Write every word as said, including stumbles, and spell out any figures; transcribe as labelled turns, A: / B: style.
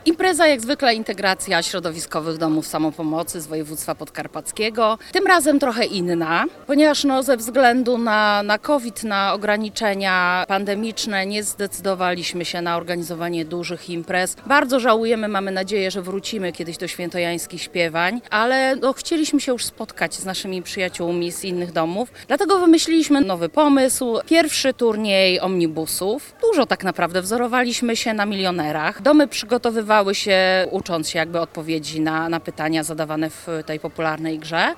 A: Impreza jak zwykle integracja środowiskowych domów samopomocy z województwa podkarpackiego. Tym razem trochę inna, ponieważ no, ze względu na, na COVID, na ograniczenia pandemiczne nie zdecydowaliśmy się na organizowanie dużych imprez. Bardzo żałujemy, mamy nadzieję, że wrócimy kiedyś do świętojańskich śpiewań, ale no, chcieliśmy się już spotkać z naszymi przyjaciółmi z innych domów. Dlatego wymyśliliśmy nowy pomysł. Pierwszy turniej omnibusów. Dużo tak naprawdę wzorowaliśmy się na milionerach. Domy przygotowywały się, ucząc się jakby odpowiedzi na, na pytania zadawane w tej popularnej grze.